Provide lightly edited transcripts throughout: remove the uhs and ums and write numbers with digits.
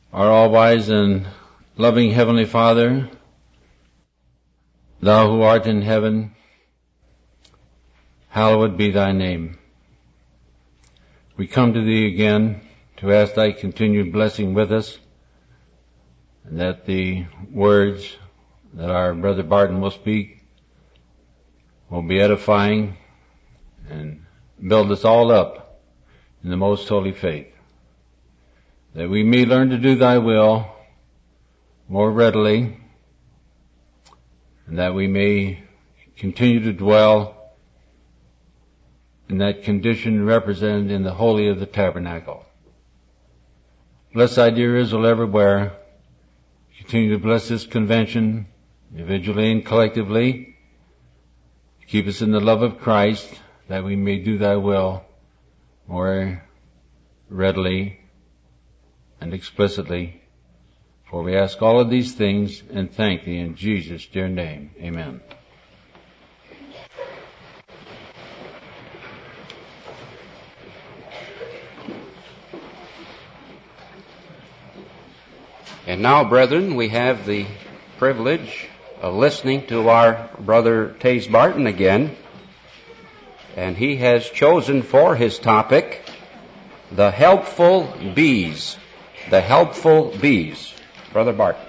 Our all-wise and loving Heavenly Father, Thou who art in heaven, hallowed be Thy name. We come to Thee again to ask Thy continued blessing with us, and that the words that our Brother Barton will speak will be edifying and build us all up in the most holy faith, that we may learn to do Thy will more readily, and that we may continue to dwell in that condition represented in the Holy of the Tabernacle. Bless Thy dear Israel everywhere. Continue to bless this convention, individually and collectively. Keep us in the love of Christ, that we may do Thy will more readily and explicitly. For we ask all of these things and thank Thee in Jesus' dear name. Amen. And now, brethren, we have the privilege of listening to our brother Taze Barton again. And he has chosen for his topic, the helpful bees. The helpful bees. Brother Barton.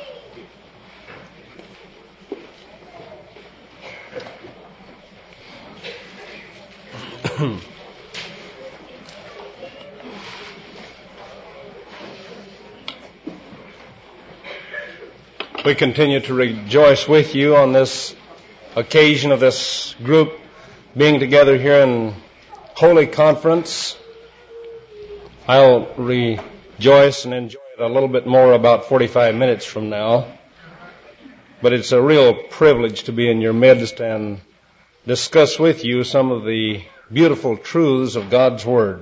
We continue to rejoice with you on this occasion of this group being together here in Holy Conference. I'll rejoice and enjoy it a little bit more about 45 minutes from now. But it's a real privilege to be in your midst and discuss with you some of the beautiful truths of God's Word.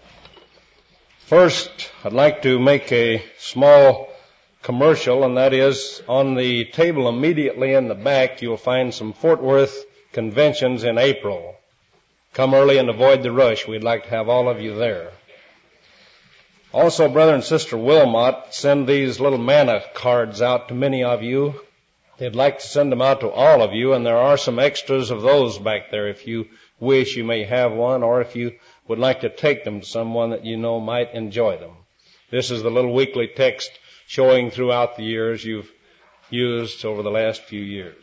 First, I'd like to make a small commercial, and that is on the table immediately in the back you'll find some Fort Worth conventions in April. Come early and avoid the rush. We'd like to have all of you there. Also, Brother and Sister Wilmot send these little manna cards out to many of you. They'd like to send them out to all of you, and there are some extras of those back there. If you wish, you may have one, or if you would like to take them to someone that you know might enjoy them. This is the little weekly text showing throughout the years you've used over the last few years.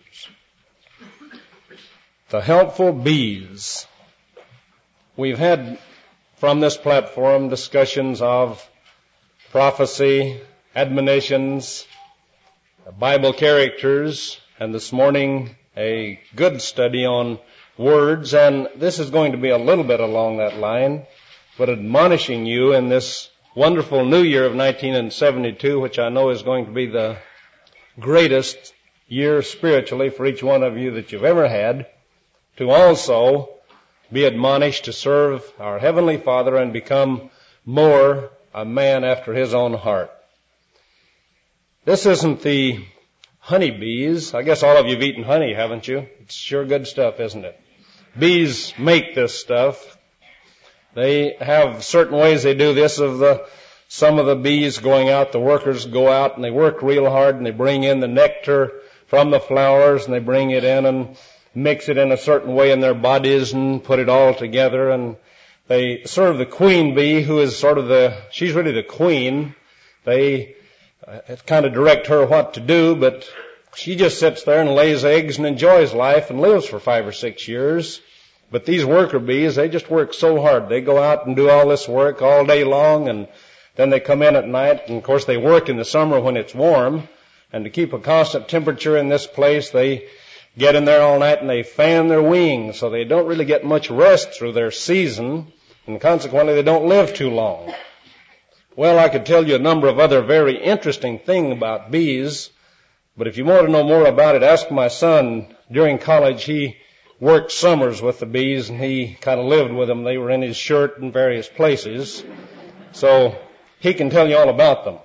The helpful bees. We've had from this platform discussions of prophecy, admonitions, Bible characters, and this morning a good study on words, and this is going to be a little bit along that line, but admonishing you in this wonderful new year of 1972, which I know is going to be the greatest year spiritually for each one of you that you've ever had, to also be admonished to serve our Heavenly Father and become more a man after His own heart. This isn't the honeybees. I guess all of you have eaten honey, haven't you? It's sure good stuff, isn't it? Bees make this stuff. They have certain ways they do this. Some of the bees going out, the workers go out and they work real hard and they bring in the nectar from the flowers and they bring it in and mix it in a certain way in their bodies and put it all together, and they serve the queen bee, who is she's really the queen. They kind of direct her what to do, but she just sits there and lays eggs and enjoys life and lives for 5 or 6 years. But these worker bees, they just work so hard. They go out and do all this work all day long, and then they come in at night, and of course they work in the summer when it's warm, and to keep a constant temperature in this place, they get in there all night and they fan their wings, so they don't really get much rest through their season, and consequently they don't live too long. Well, I could tell you a number of other very interesting things about bees, but if you want to know more about it, ask my son. During college, he worked summers with the bees, and he kind of lived with them. They were in his shirt in various places, so he can tell you all about them.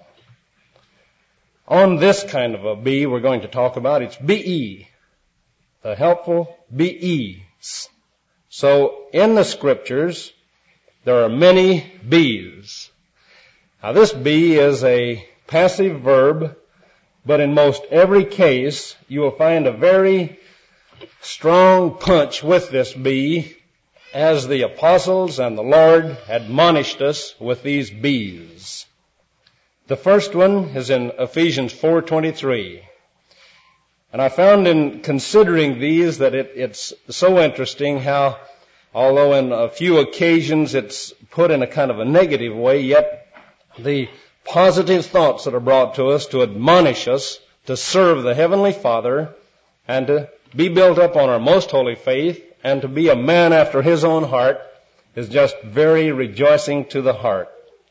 On this kind of a bee we're going to talk about, it's B-E, the helpful bees. So in the Scriptures, there are many bees. Now this bee is a passive verb, but in most every case, you will find a very strong punch with this be, as the apostles and the Lord admonished us with these be's. The first one is in Ephesians 4:23. And I found in considering these that it's so interesting how, although in a few occasions it's put in a kind of a negative way, yet the positive thoughts that are brought to us to admonish us to serve the Heavenly Father and to be built up on our most holy faith and to be a man after His own heart is just very rejoicing to the heart.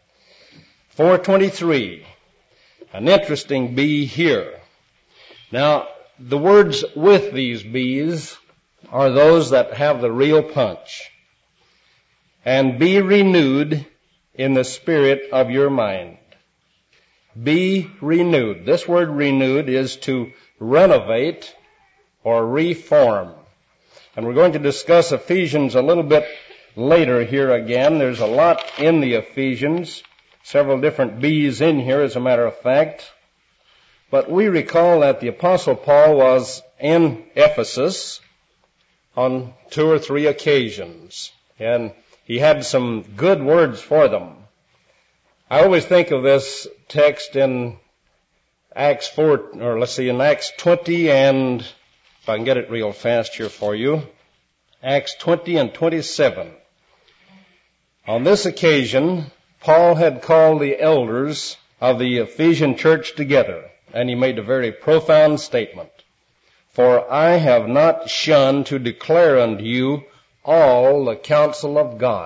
4:23, an interesting be here. Now, the words with these be's are those that have the real punch. And be renewed in the spirit of your mind. Be renewed. This word renewed is to renovate or reform. And we're going to discuss Ephesians a little bit later here again. There's a lot in the Ephesians, several different be's in here as a matter of fact. But we recall that the Apostle Paul was in Ephesus on 2 or 3 occasions, and he had some good words for them. I always think of this text in Acts 20, and if I can get it real fast here for you, Acts 20 and 27. On this occasion, Paul had called the elders of the Ephesian church together, and he made a very profound statement. For I have not shunned to declare unto you all the counsel of God.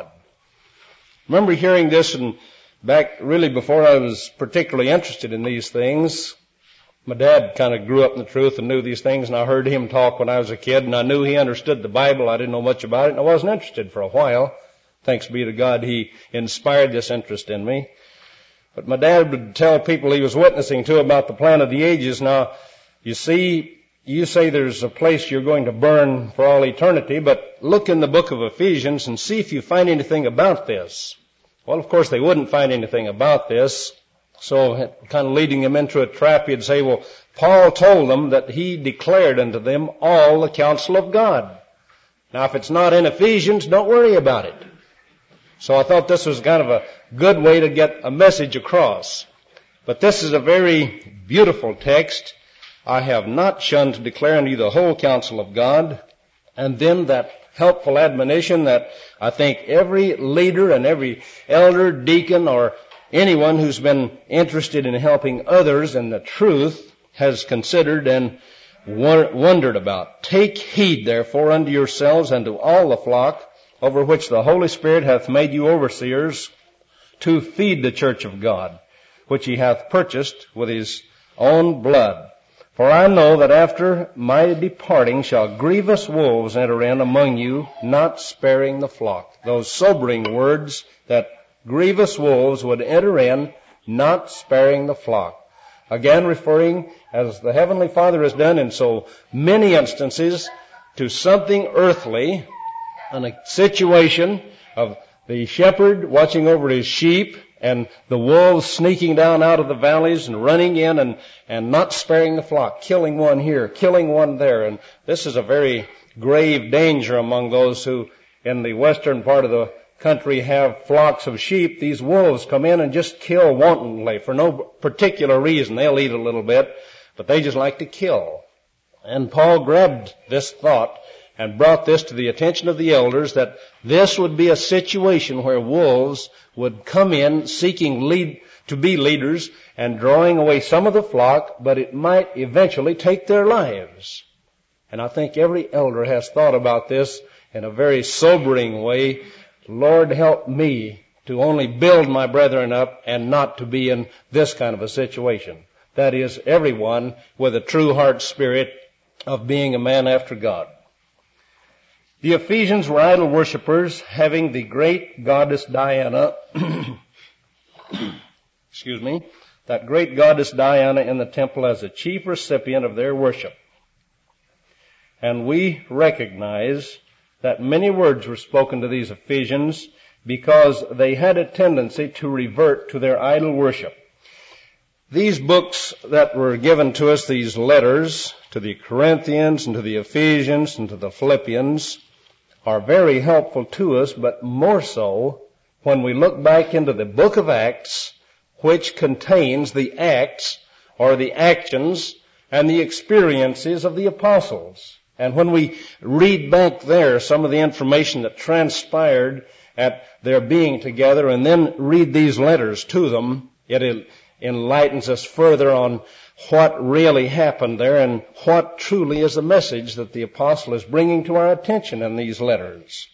Remember hearing this back really before I was particularly interested in these things. My dad kind of grew up in the truth and knew these things, and I heard him talk when I was a kid, and I knew he understood the Bible. I didn't know much about it, and I wasn't interested for a while. Thanks be to God, he inspired this interest in me. But my dad would tell people he was witnessing to about the plan of the ages. Now, you see, you say there's a place you're going to burn for all eternity, but look in the book of Ephesians and see if you find anything about this. Well, of course, they wouldn't find anything about this. So, kind of leading them into a trap, you'd say, well, Paul told them that he declared unto them all the counsel of God. Now, if it's not in Ephesians, don't worry about it. So I thought this was kind of a good way to get a message across. But this is a very beautiful text. I have not shunned to declare unto you the whole counsel of God. And then that helpful admonition that I think every leader and every elder, deacon, or anyone who's been interested in helping others in the truth has considered and wondered about. Take heed, therefore, unto yourselves and to all the flock over which the Holy Spirit hath made you overseers, to feed the church of God, which he hath purchased with his own blood. For I know that after my departing shall grievous wolves enter in among you, not sparing the flock. Those sobering words, that grievous wolves would enter in, not sparing the flock. Again referring, as the Heavenly Father has done in so many instances, to something earthly, in a situation of the shepherd watching over his sheep and the wolves sneaking down out of the valleys and running in and not sparing the flock, killing one here, killing one there. And this is a very grave danger among those who in the western part of the country have flocks of sheep. These wolves come in and just kill wantonly for no particular reason. They'll eat a little bit, but they just like to kill. And Paul grabbed this thought and brought this to the attention of the elders, that this would be a situation where wolves would come in seeking to be leaders and drawing away some of the flock, but it might eventually take their lives. And I think every elder has thought about this in a very sobering way. Lord, help me to only build my brethren up and not to be in this kind of a situation. That is, everyone with a true heart spirit of being a man after God. The Ephesians were idol worshippers, having the great goddess Diana, that great goddess Diana in the temple as the chief recipient of their worship. And we recognize that many words were spoken to these Ephesians because they had a tendency to revert to their idol worship. These books that were given to us, these letters to the Corinthians and to the Ephesians and to the Philippians, are very helpful to us, but more so when we look back into the book of Acts, which contains the acts or the actions and the experiences of the apostles. And when we read back there some of the information that transpired at their being together and then read these letters to them, it enlightens us further on what really happened there and what truly is the message that the apostle is bringing to our attention in these letters.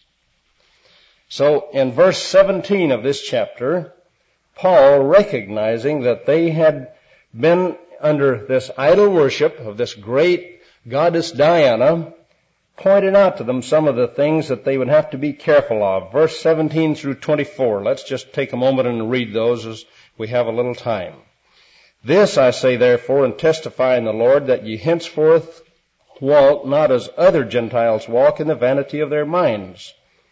So in verse 17 of this chapter, Paul, recognizing that they had been under this idol worship of this great goddess Diana, pointed out to them some of the things that they would have to be careful of. Verse 17 through 24. Let's just take a moment and read those as we have a little time. This I say therefore and testify in the Lord, that ye henceforth walk not as other Gentiles walk, in the vanity of their minds.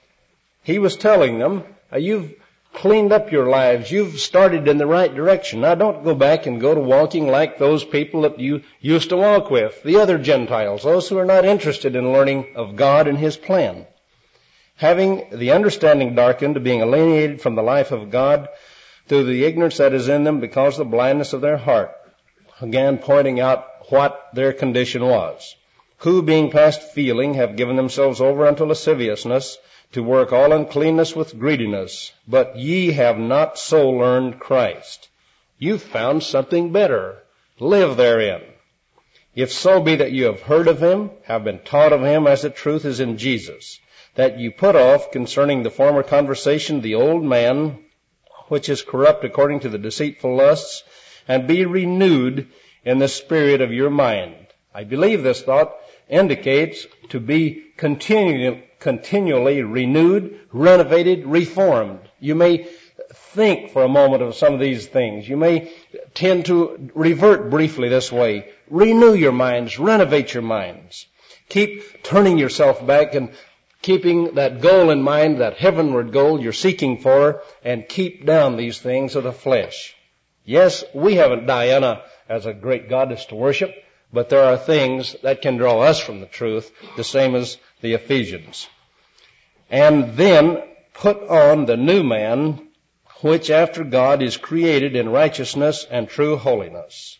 He was telling them, you've cleaned up your lives. You've started in the right direction. Now don't go back and go to walking like those people that you used to walk with, the other Gentiles, those who are not interested in learning of God and His plan. Having the understanding darkened, being alienated from the life of God through the ignorance that is in them because of the blindness of their heart. Again, pointing out what their condition was. Who, being past feeling, have given themselves over unto lasciviousness, to work all uncleanness with greediness. But ye have not so learned Christ. You've found something better. Live therein. If so be that you have heard of Him, have been taught of Him as the truth is in Jesus, that you put off concerning the former conversation the old man, which is corrupt according to the deceitful lusts, and be renewed in the spirit of your mind. I believe this thought indicates to be continually renewed, renovated, reformed. You may think for a moment of some of these things. You may tend to revert briefly this way. Renew your minds, renovate your minds. Keep turning yourself back and keeping that goal in mind, that heavenward goal you're seeking for, and keep down these things of the flesh. Yes, we haven't Diana as a great goddess to worship, but there are things that can draw us from the truth, the same as the Ephesians. And then put on the new man, which after God is created in righteousness and true holiness.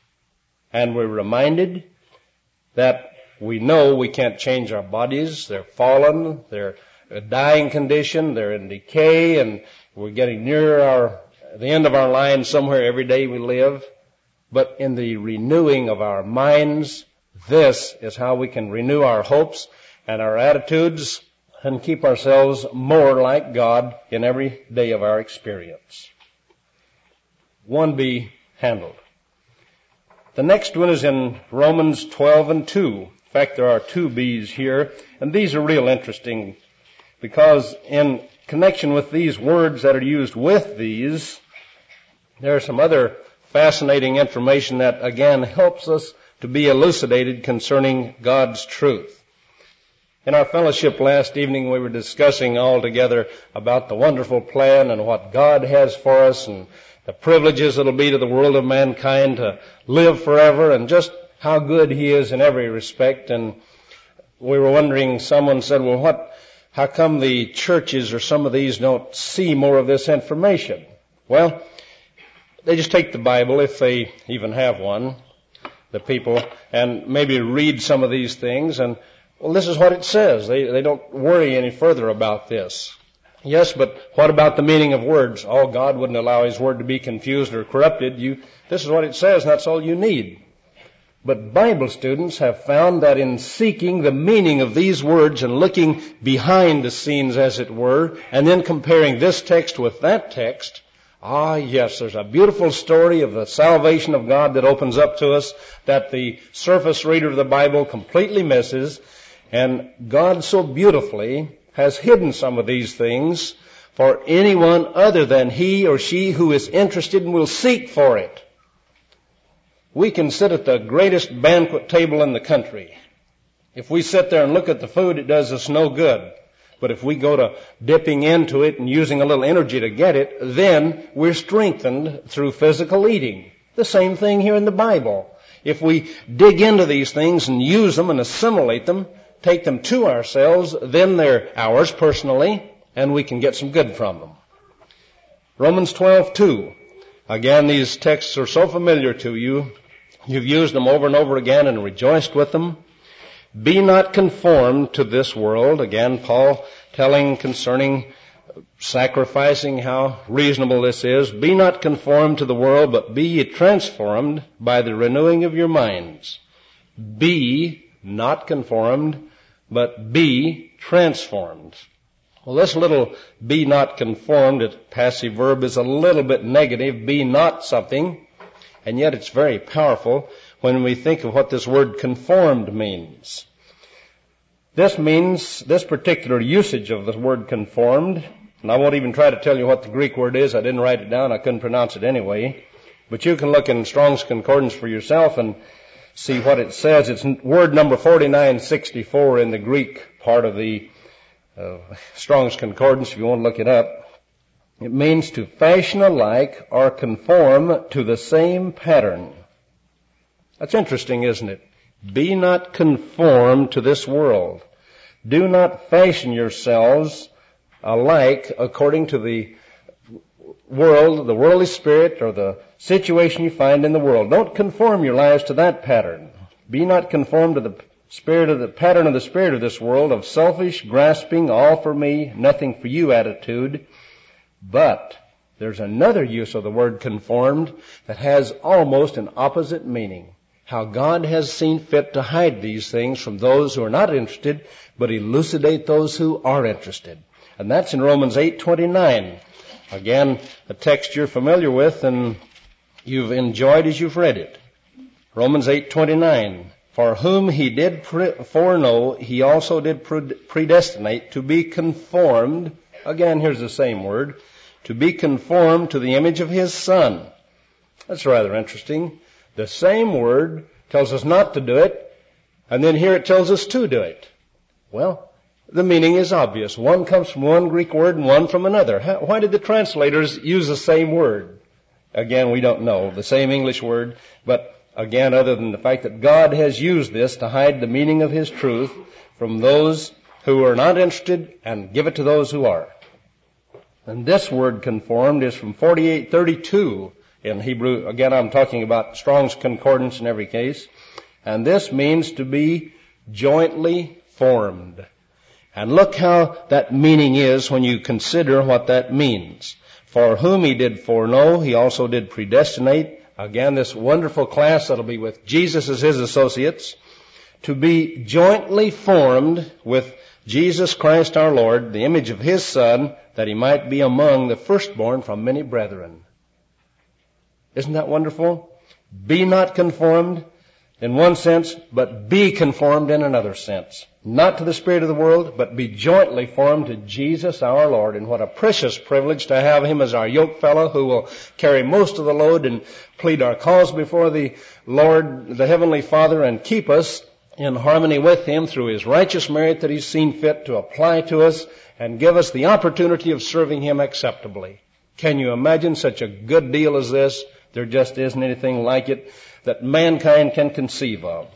And we're reminded that we know we can't change our bodies. They're fallen, they're a dying condition, they're in decay, and we're getting near the end of our line somewhere every day we live. But in the renewing of our minds, this is how we can renew our hopes and our attitudes and keep ourselves more like God in every day of our experience. 1B handled. The next one is in Romans 12 and 2. In fact, there are 2 B's here, and these are real interesting because in connection with these words that are used with these, there are some other fascinating information that again helps us to be elucidated concerning God's truth. In our fellowship last evening, we were discussing all together about the wonderful plan and what God has for us and the privileges it'll be to the world of mankind to live forever and just how good He is in every respect. And we were wondering, someone said, well, how come the churches or some of these don't see more of this information? Well, they just take the Bible, if they even have one, the people, and maybe read some of these things, and, well, this is what it says. They don't worry any further about this. Yes, but what about the meaning of words? Oh, God wouldn't allow His Word to be confused or corrupted. This is what it says, and that's all you need. But Bible students have found that in seeking the meaning of these words and looking behind the scenes, as it were, and then comparing this text with that text, yes, there's a beautiful story of the salvation of God that opens up to us that the surface reader of the Bible completely misses. And God so beautifully has hidden some of these things for anyone other than he or she who is interested and will seek for it. We can sit at the greatest banquet table in the country. If we sit there and look at the food, it does us no good. But if we go to dipping into it and using a little energy to get it, then we're strengthened through physical eating. The same thing here in the Bible. If we dig into these things and use them and assimilate them, take them to ourselves, then they're ours personally, and we can get some good from them. Romans 12:2. Again, these texts are so familiar to you. You've used them over and over again and rejoiced with them. Be not conformed to this world. Again, Paul telling concerning sacrificing how reasonable this is. Be not conformed to the world, but be ye transformed by the renewing of your minds. Be not conformed, but be transformed. Well, this little be not conformed, a passive verb, is a little bit negative. Be not something, and yet it's very powerful when we think of what this word conformed means. This means, this particular usage of the word conformed, and I won't even try to tell you what the Greek word is. I didn't write it down. I couldn't pronounce it anyway. But you can look in Strong's Concordance for yourself and see what it says. It's word number 4964 in the Greek part of the Strong's Concordance, if you want to look it up. It means to fashion alike or conform to the same pattern. That's interesting, isn't it? Be not conformed to this world. Do not fashion yourselves alike according to the world, the worldly spirit, or the situation you find in the world. Don't conform your lives to that pattern. Be not conformed to the spirit of the pattern of the spirit of this world, of selfish, grasping, all for me, nothing for you attitude. But there's another use of the word conformed that has almost an opposite meaning. How God has seen fit to hide these things from those who are not interested, but elucidate those who are interested. And that's in Romans 8:29. Again, a text you're familiar with and you've enjoyed as you've read it. Romans 8:29. For whom he did foreknow, he also did predestinate to be conformed. Again, here's the same word. To be conformed to the image of his Son. That's rather interesting. The same word tells us not to do it, and then here it tells us to do it. Well, the meaning is obvious. One comes from one Greek word and one from another. Why did the translators use the same word? Again, we don't know. The same English word, but again, other than the fact that God has used this to hide the meaning of his truth from those who are not interested and give it to those who are. And this word conformed is from 4832 in Hebrew. Again, I'm talking about Strong's Concordance in every case. And this means to be jointly formed. And look how that meaning is when you consider what that means. For whom he did foreknow, he also did predestinate. Again, this wonderful class that'll be with Jesus as his associates, to be jointly formed with Jesus Christ our Lord, the image of his Son, that he might be among the firstborn from many brethren. Isn't that wonderful? Be not conformed in one sense, but be conformed in another sense. Not to the spirit of the world, but be jointly formed to Jesus our Lord. And what a precious privilege to have him as our yoke fellow who will carry most of the load and plead our cause before the Lord, the Heavenly Father, and keep us in harmony with him through his righteous merit that he's seen fit to apply to us and give us the opportunity of serving him acceptably. Can you imagine such a good deal as this? There just isn't anything like it that mankind can conceive of.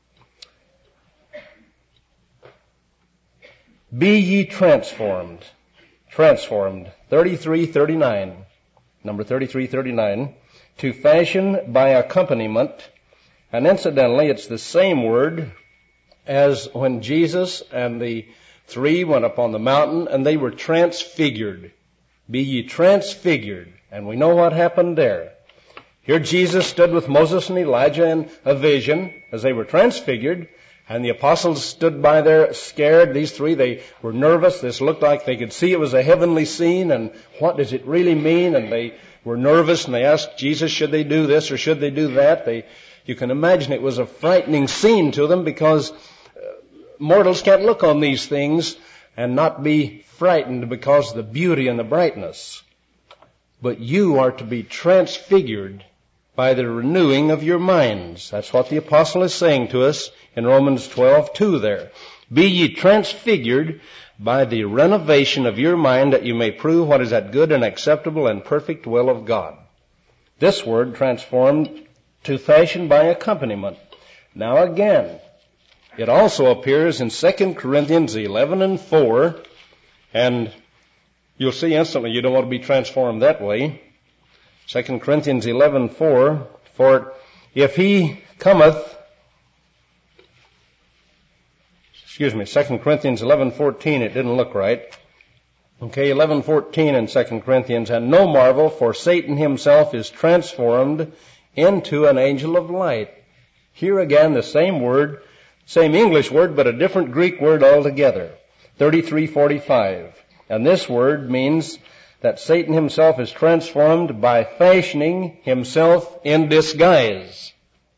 Be ye transformed. Transformed. 3339. Number 3339. To fashion by accompaniment. And incidentally, it's the same word as when Jesus and the three went up on the mountain and they were transfigured. Be ye transfigured. And we know what happened there. Here Jesus stood with Moses and Elijah in a vision as they were transfigured, and the apostles stood by there scared. These three, they were nervous. This looked like they could see it was a heavenly scene, and what does it really mean? And they were nervous, and they asked Jesus, should they do this or should they do that? You can imagine it was a frightening scene to them because mortals can't look on these things and not be frightened because of the beauty and the brightness. But you are to be transfigured by the renewing of your minds. That's what the apostle is saying to us in Romans 12:2 there. Be ye transfigured by the renovation of your mind, that you may prove what is that good and acceptable and perfect will of God. This word transformed to fashion by accompaniment. Now again, it also appears in 2 Corinthians 11:4, and you'll see instantly you don't want to be transformed that way. 2 Corinthians 11:4, for if he cometh, 2 Corinthians 11:14, it didn't look right. Okay, 11:14 in 2 Corinthians, and no marvel, for Satan himself is transformed into an angel of light. Here again, the same word, same English word, but a different Greek word altogether. 33:45. And this word means that Satan himself is transformed by fashioning himself in disguise.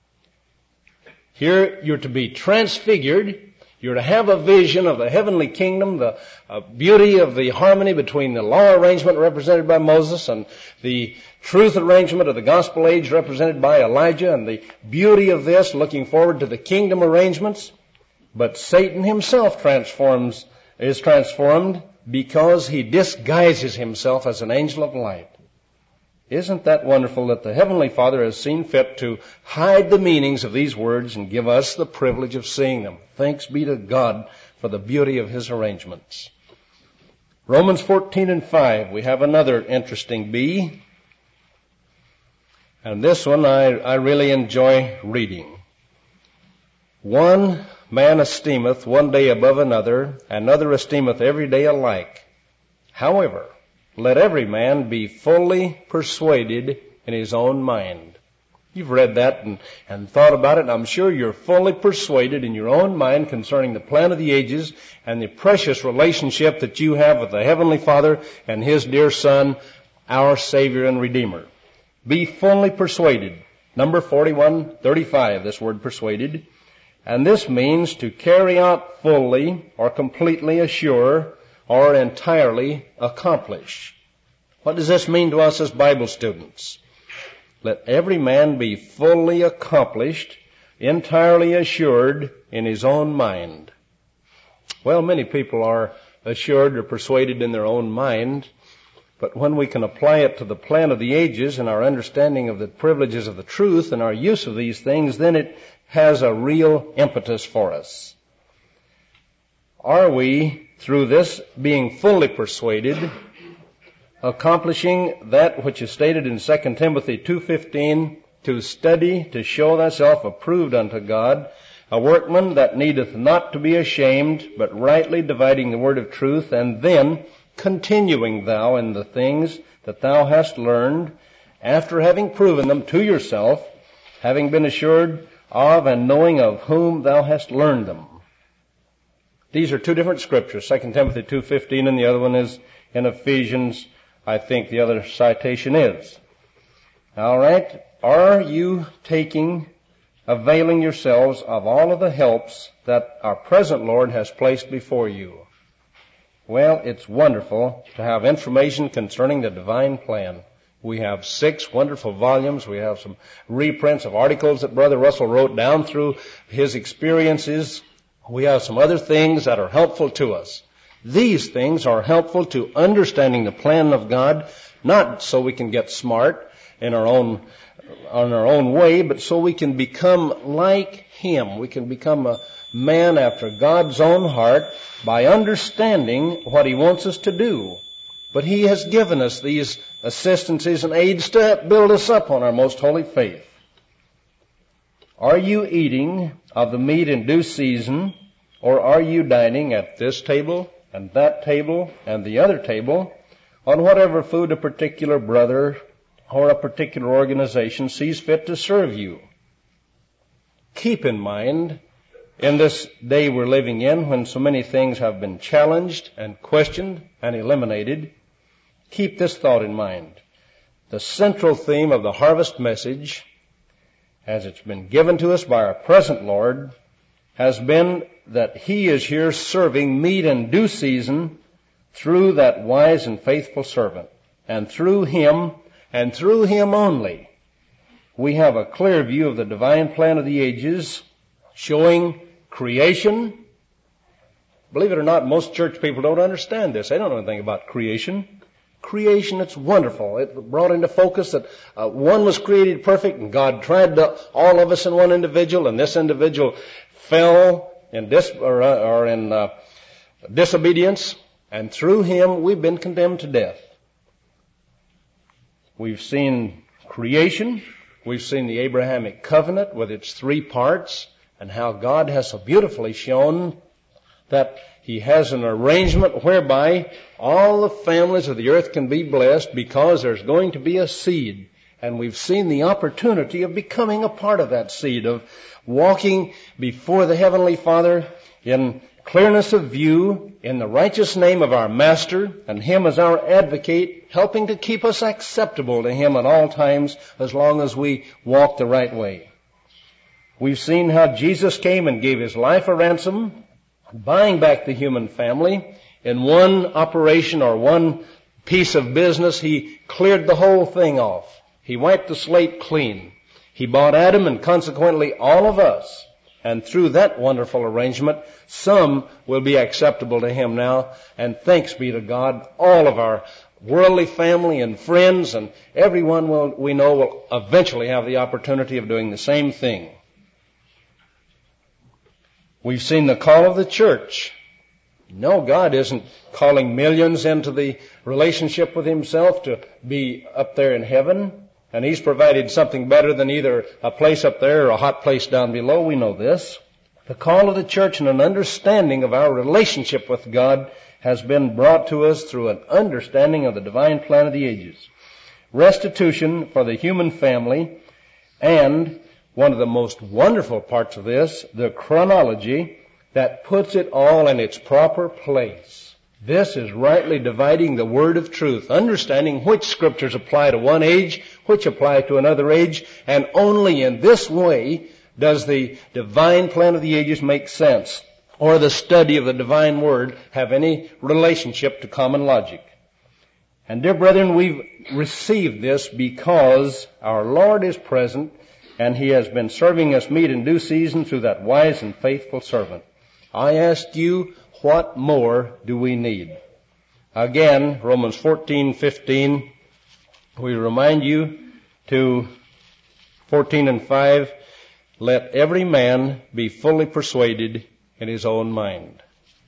Here you're to be transfigured. You're to have a vision of the heavenly kingdom, the beauty of the harmony between the law arrangement represented by Moses and the truth arrangement of the gospel age represented by Elijah, and the beauty of this looking forward to the kingdom arrangements. But Satan himself is transformed because he disguises himself as an angel of light. Isn't that wonderful that the Heavenly Father has seen fit to hide the meanings of these words and give us the privilege of seeing them? Thanks be to God for the beauty of His arrangements. Romans 14:5, we have another interesting B. And this one I really enjoy reading. One man esteemeth one day above another, another esteemeth every day alike. However, let every man be fully persuaded in his own mind. You've read that and thought about it, and I'm sure you're fully persuaded in your own mind concerning the plan of the ages and the precious relationship that you have with the Heavenly Father and His dear Son, our Savior and Redeemer. Be fully persuaded. Number 41:35, this word persuaded. And this means to carry out fully or completely assure or entirely accomplish. What does this mean to us as Bible students? Let every man be fully accomplished, entirely assured in his own mind. Well, many people are assured or persuaded in their own mind, but when we can apply it to the plan of the ages and our understanding of the privileges of the truth and our use of these things, then it has a real impetus for us. Are we, through this being fully persuaded, accomplishing that which is stated in 2 Timothy 2:15, to study, to show thyself approved unto God, a workman that needeth not to be ashamed, but rightly dividing the word of truth, and then continuing thou in the things that thou hast learned, after having proven them to yourself, having been assured of and knowing of whom thou hast learned them. These are two different scriptures, 2 Timothy 2:15, and the other one is in Ephesians. I think the other citation is. All right. Are you availing yourselves of all of the helps that our present Lord has placed before you? Well, it's wonderful to have information concerning the divine plan. We have 6 wonderful volumes. We have some reprints of articles that Brother Russell wrote down through his experiences. We have some other things that are helpful to us. These things are helpful to understanding the plan of God, not so we can get smart on our own way, but so we can become like Him. We can become a man after God's own heart by understanding what He wants us to do. But He has given us these assistances and aids to build us up on our most holy faith. Are you eating of the meat in due season, or are you dining at this table and that table and the other table on whatever food a particular brother or a particular organization sees fit to serve you? Keep in mind, in this day we're living in, when so many things have been challenged and questioned and eliminated, keep this thought in mind. The central theme of the harvest message, as it's been given to us by our present Lord, has been that He is here serving meat in due season through that wise and faithful servant. And through Him, and through Him only, we have a clear view of the divine plan of the ages, showing creation. Believe it or not, most church people don't understand this. They don't know anything about creation. creation. It's wonderful. It brought into focus that one was created perfect, and God tried all of us in one individual, and this individual fell in disobedience, and through him we've been condemned to death. We've seen creation. We've seen the Abrahamic covenant with its three parts, and how God has so beautifully shown that He has an arrangement whereby all the families of the earth can be blessed because there's going to be a seed. And we've seen the opportunity of becoming a part of that seed, of walking before the Heavenly Father in clearness of view, in the righteous name of our Master, and Him as our advocate, helping to keep us acceptable to Him at all times as long as we walk the right way. We've seen how Jesus came and gave His life a ransom, buying back the human family. In one operation or one piece of business, He cleared the whole thing off. He wiped the slate clean. He bought Adam and consequently all of us. And through that wonderful arrangement, some will be acceptable to Him now. And thanks be to God, all of our worldly family and friends and everyone we know will eventually have the opportunity of doing the same thing. We've seen the call of the church. No, God isn't calling millions into the relationship with Himself to be up there in heaven. And He's provided something better than either a place up there or a hot place down below. We know this. The call of the church and an understanding of our relationship with God has been brought to us through an understanding of the divine plan of the ages. Restitution for the human family, and one of the most wonderful parts of this, the chronology that puts it all in its proper place. This is rightly dividing the word of truth, understanding which scriptures apply to one age, which apply to another age, and only in this way does the divine plan of the ages make sense, or the study of the divine word have any relationship to common logic. And dear brethren, we've received this because our Lord is present, and He has been serving us meat in due season through that wise and faithful servant. I ask you, what more do we need? Again, Romans 14:15, we remind you to 14 and 5, let every man be fully persuaded in his own mind.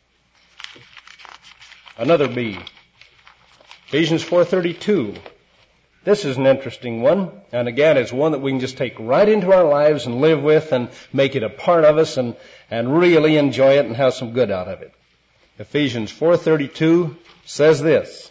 Another B, Ephesians 4:32. This is an interesting one, and again, it's one that we can just take right into our lives and live with and make it a part of us and really enjoy it and have some good out of it. Ephesians 4:32 says this,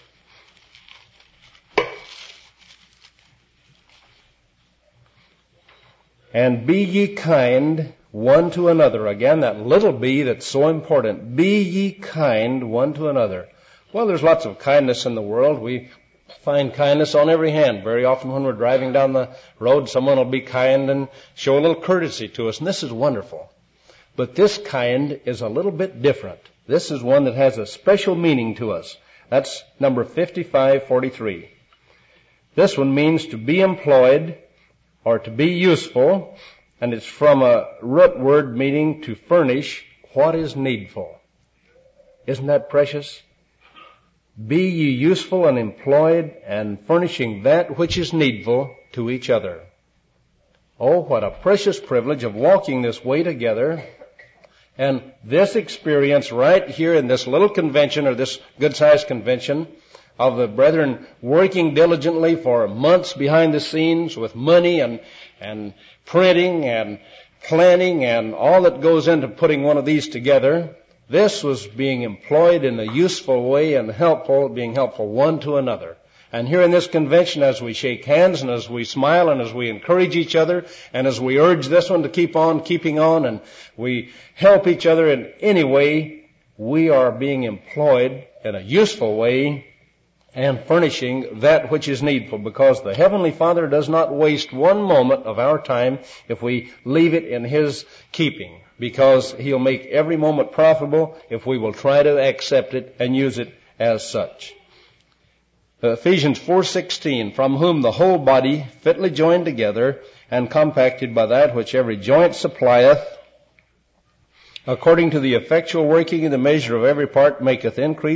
and be ye kind one to another. Again, that little b that's so important. Be ye kind one to another. Well, there's lots of kindness in the world. We find kindness on every hand. Very often when we're driving down the road, someone will be kind and show a little courtesy to us, and this is wonderful. But this kind is a little bit different. This is one that has a special meaning to us. That's number 5543. This one means to be employed or to be useful, and it's from a root word meaning to furnish what is needful. Isn't that precious? Be ye useful and employed and furnishing that which is needful to each other. Oh, what a precious privilege of walking this way together. And this experience right here in this little convention, or this good-sized convention, of the brethren working diligently for months behind the scenes with money and printing and planning and all that goes into putting one of these together. This was being employed in a useful way and being helpful one to another. And here in this convention, as we shake hands and as we smile and as we encourage each other and as we urge this one to keep on keeping on and we help each other in any way, we are being employed in a useful way and furnishing that which is needful, because the Heavenly Father does not waste one moment of our time if we leave it in His keeping, because He'll make every moment profitable if we will try to accept it and use it as such. Ephesians 4:16, from whom the whole body fitly joined together and compacted by that which every joint supplieth, according to the effectual working in the measure of every part, maketh increase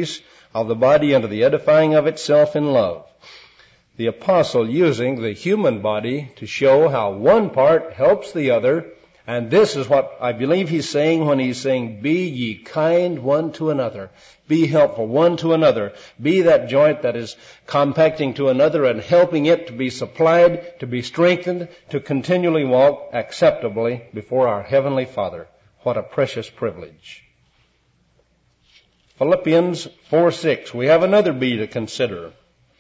of the body unto the edifying of itself in love. The apostle using the human body to show how one part helps the other. And this is what I believe he's saying when he's saying, be ye kind one to another. Be helpful one to another. Be that joint that is compacting to another and helping it to be supplied, to be strengthened, to continually walk acceptably before our Heavenly Father. What a precious privilege. Philippians 4:6. We have another be to consider.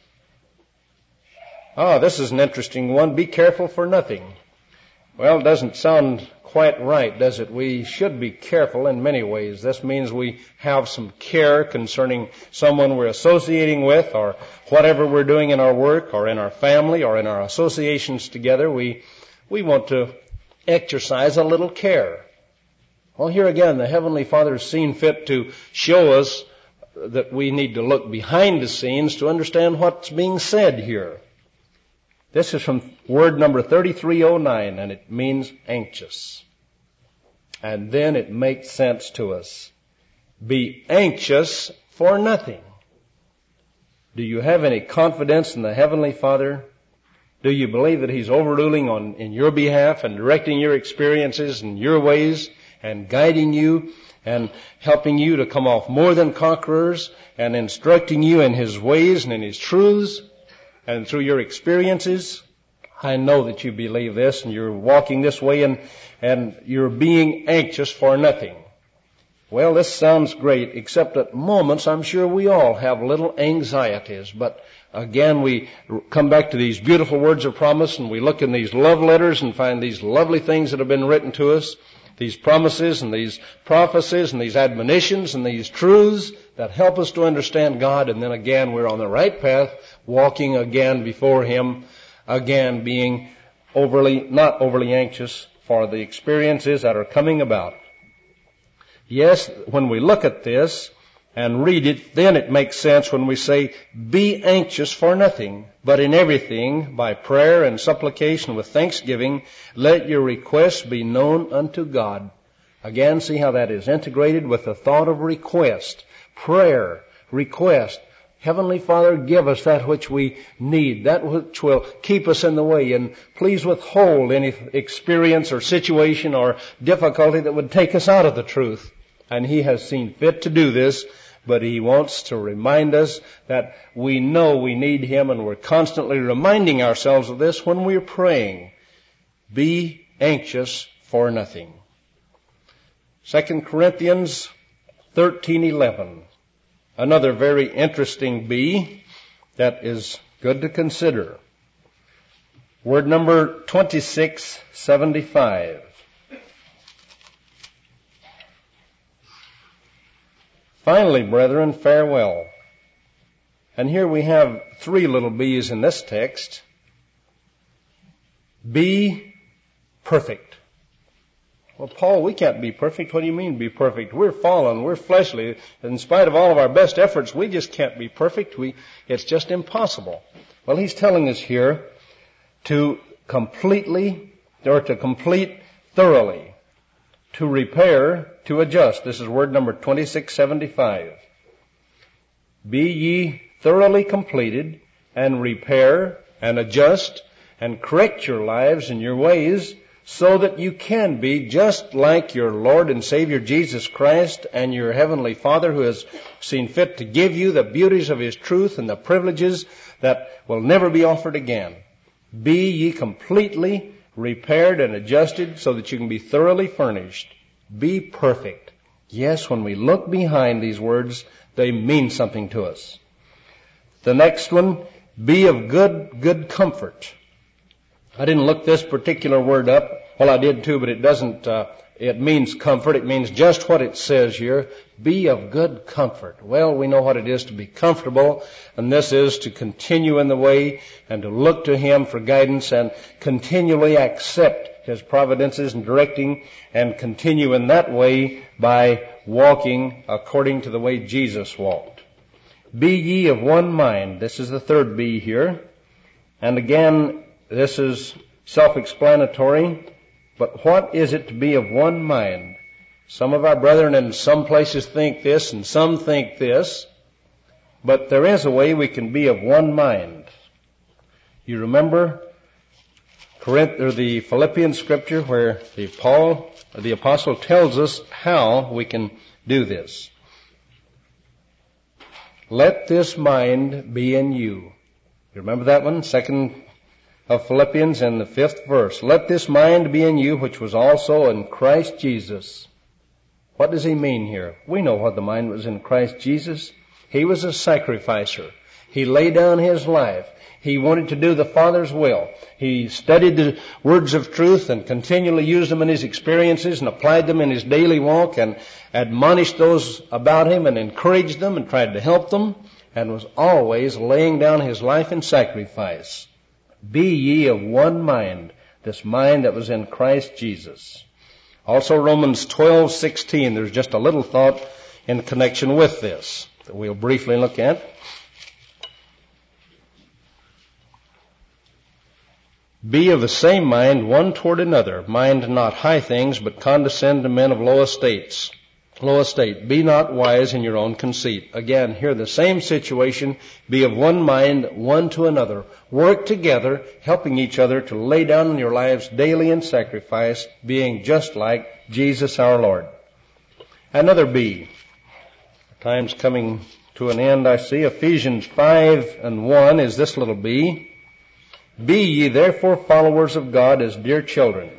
This is an interesting one. Be careful for nothing. Well, it doesn't sound quite right, does it? We should be careful in many ways. This means we have some care concerning someone we're associating with, or whatever we're doing in our work or in our family or in our associations together. We want to exercise a little care. Well, here again, the Heavenly Father has seen fit to show us that we need to look behind the scenes to understand what's being said here. This is from word number 3309, and it means anxious. And then it makes sense to us. Be anxious for nothing. Do you have any confidence in the Heavenly Father? Do you believe that He's overruling in your behalf and directing your experiences and your ways and guiding you and helping you to come off more than conquerors and instructing you in His ways and in His truths? And through your experiences, I know that you believe this and you're walking this way and you're being anxious for nothing. Well, this sounds great, except at moments I'm sure we all have little anxieties. But again, we come back to these beautiful words of promise and we look in these love letters and find these lovely things that have been written to us, these promises and these prophecies and these admonitions and these truths that help us to understand God. And then again, we're on the right path, walking again before Him, again being not overly anxious for the experiences that are coming about. Yes, when we look at this and read it, then it makes sense when we say, be anxious for nothing, but in everything, by prayer and supplication with thanksgiving, let your requests be known unto God. Again, see how that is integrated with the thought of request. Prayer, request. Heavenly Father, give us that which we need, that which will keep us in the way, and please withhold any experience or situation or difficulty that would take us out of the truth. And He has seen fit to do this, but He wants to remind us that we know we need Him, and we're constantly reminding ourselves of this when we're praying. Be anxious for nothing. 2 Corinthians 13:11. Another very interesting be that is good to consider. Word number 2675. Finally, brethren, farewell. And here we have three little B's in this text. Be perfect. Well, Paul, we can't be perfect. What do you mean be perfect? We're fallen. We're fleshly. In spite of all of our best efforts, we just can't be perfect. It's just impossible. Well, he's telling us here to complete thoroughly, to repair, to adjust. This is word number 2675. Be ye thoroughly completed and repair and adjust and correct your lives and your ways, so that you can be just like your Lord and Savior Jesus Christ and your Heavenly Father, who has seen fit to give you the beauties of His truth and the privileges that will never be offered again. Be ye completely repaired and adjusted so that you can be thoroughly furnished. Be perfect. Yes, when we look behind these words, they mean something to us. The next one, be of good comfort. I didn't look this particular word up. Well, I did too, but it doesn't, it means comfort. It means just what it says here. Be of good comfort. Well, we know what it is to be comfortable, and this is to continue in the way and to look to Him for guidance and continually accept His providences and directing and continue in that way by walking according to the way Jesus walked. Be ye of one mind. This is the third be here. And again, this is self-explanatory, but what is it to be of one mind? Some of our brethren in some places think this and some think this. but there is a way we can be of one mind. You remember the Philippian scripture where the apostle tells us how we can do this. Let this mind be in you. You remember that one? 2nd of Philippians in the 5th verse. Let this mind be in you, which was also in Christ Jesus. What does he mean here? We know what the mind was in Christ Jesus. He was a sacrificer. He laid down his life. He wanted to do the Father's will. He studied the words of truth and continually used them in his experiences and applied them in his daily walk and admonished those about him and encouraged them and tried to help them and was always laying down his life in sacrifice. Be ye of one mind, this mind that was in Christ Jesus. Also Romans 12:16, there's just a little thought in connection with this that we'll briefly look at. Be of the same mind one toward another. Mind not high things, but condescend to men of low estate. Be not wise in your own conceit. Again, here the same situation. Be of one mind one to another. Work together, helping each other to lay down your lives daily in sacrifice, being just like Jesus our Lord. Another B. Time's coming to an end, I see. Ephesians 5:1 is this little B. Be ye therefore followers of God as dear children.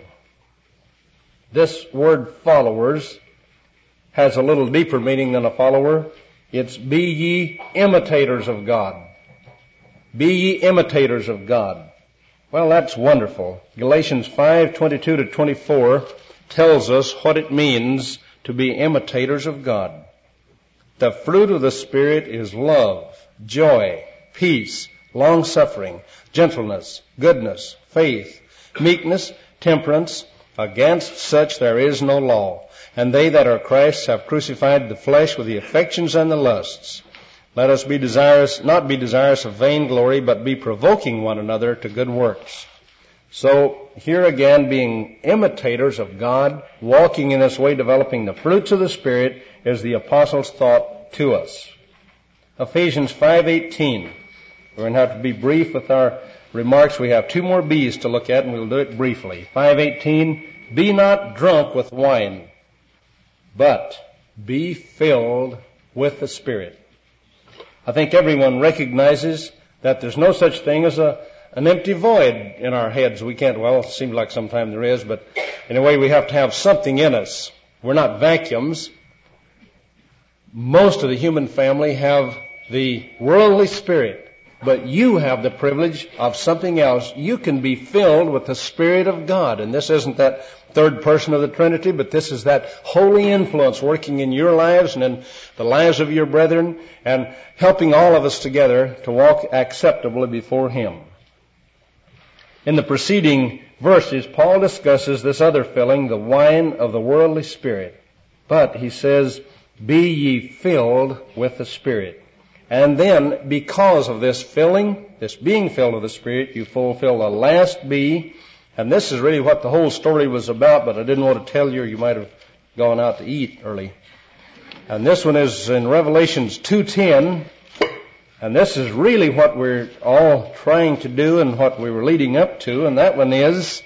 This word followers has a little deeper meaning than a follower. It's be ye imitators of God. Be ye imitators of God. Well, that's wonderful. Galatians 5:22-24 tells us what it means to be imitators of God. The fruit of the Spirit is love, joy, peace, long-suffering, gentleness, goodness, faith, meekness, temperance. Against such there is no law. And they that are Christ's have crucified the flesh with the affections and the lusts. Let us not be desirous of vainglory, but be provoking one another to good works. So here again, being imitators of God, walking in this way, developing the fruits of the Spirit, is the apostle's thought to us. Ephesians 5:18. We're going to have to be brief with our remarks. We have 2 more B's to look at, and we'll do it briefly. 5:18, be not drunk with wine, but be filled with the Spirit. I think everyone recognizes that there's no such thing as an empty void in our heads. We can't, well, it seems like sometimes there is, but anyway, we have to have something in us. We're not vacuums. Most of the human family have the worldly spirit. But you have the privilege of something else. You can be filled with the Spirit of God. And this isn't that third person of the Trinity, but this is that holy influence working in your lives and in the lives of your brethren and helping all of us together to walk acceptably before Him. In the preceding verses, Paul discusses this other filling, the wine of the worldly spirit. But he says, be ye filled with the Spirit. And then, because of this filling, this being filled with the Spirit, you fulfill the last B. And this is really what the whole story was about, but I didn't want to tell you, or you might have gone out to eat early. And this one is in Revelations 2:10. And this is really what we're all trying to do and what we were leading up to. And that one is,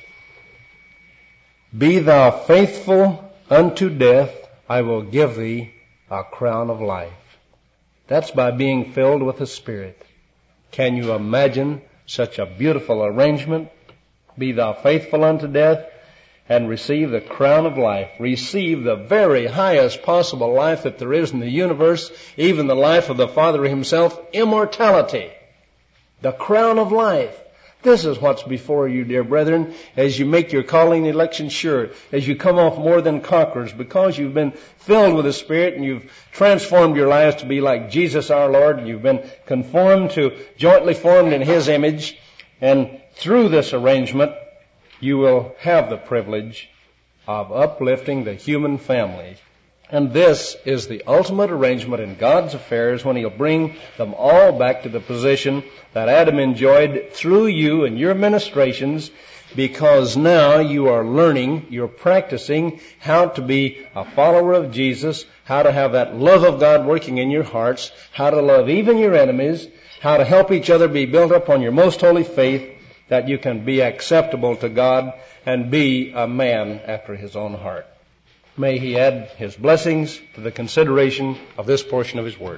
be thou faithful unto death, I will give thee a crown of life. That's by being filled with the Spirit. Can you imagine such a beautiful arrangement? Be thou faithful unto death and receive the crown of life. Receive the very highest possible life that there is in the universe, even the life of the Father Himself, immortality. The crown of life. This is what's before you, dear brethren, as you make your calling and election sure, as you come off more than conquerors, because you've been filled with the Spirit and you've transformed your lives to be like Jesus our Lord, and you've been jointly formed in His image, and through this arrangement, you will have the privilege of uplifting the human family. And this is the ultimate arrangement in God's affairs when He'll bring them all back to the position that Adam enjoyed through you and your ministrations because now you are learning, you're practicing how to be a follower of Jesus, how to have that love of God working in your hearts, how to love even your enemies, how to help each other be built up on your most holy faith, that you can be acceptable to God and be a man after His own heart. May He add His blessings to the consideration of this portion of His Word.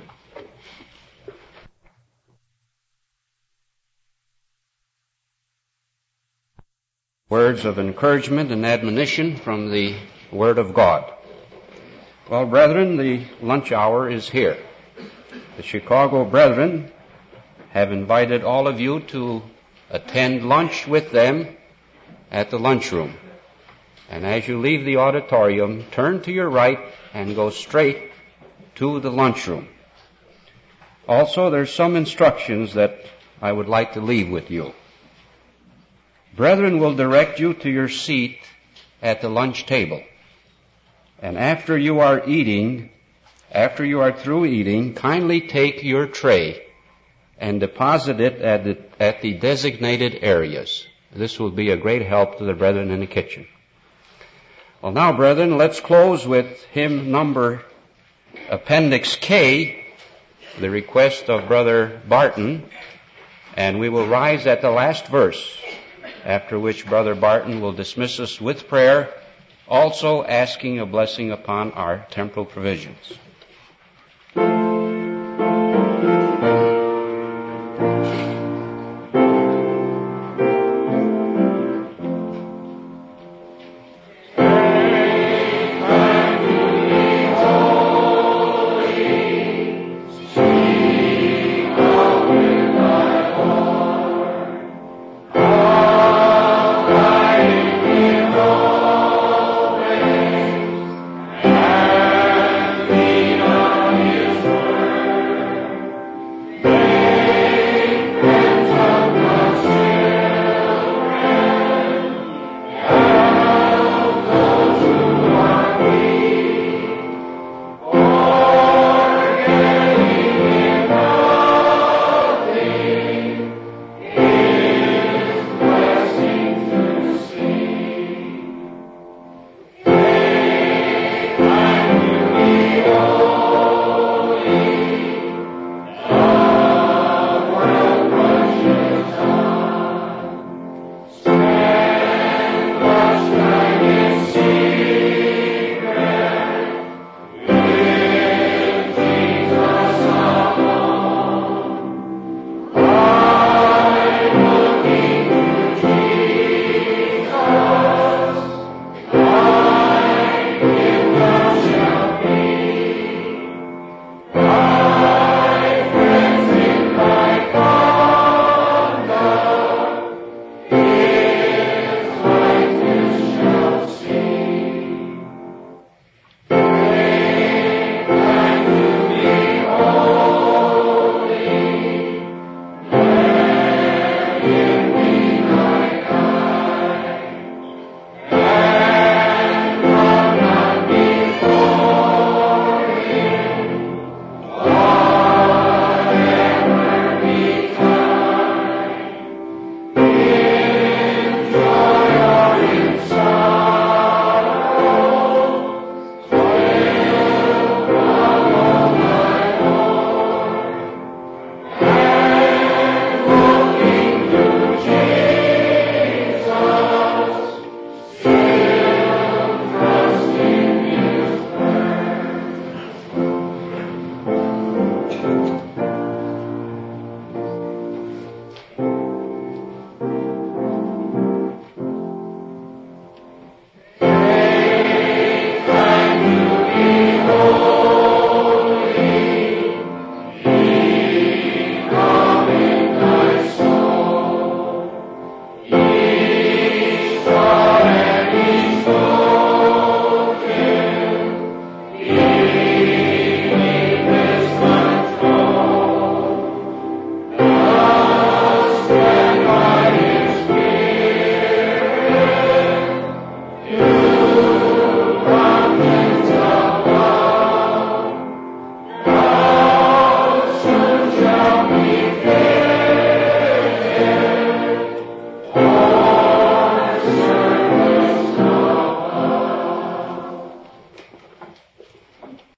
Words of encouragement and admonition from the Word of God. Well, brethren, the lunch hour is here. The Chicago brethren have invited all of you to attend lunch with them at the lunchroom. And as you leave the auditorium, turn to your right and go straight to the lunchroom. Also, there's some instructions that I would like to leave with you. Brethren will direct you to your seat at the lunch table. And after you are through eating, kindly take your tray and deposit it at the designated areas. This will be a great help to the brethren in the kitchen. Well, now, brethren, let's close with hymn number Appendix K, the request of Brother Barton, and we will rise at the last verse, after which Brother Barton will dismiss us with prayer, also asking a blessing upon our temporal provisions.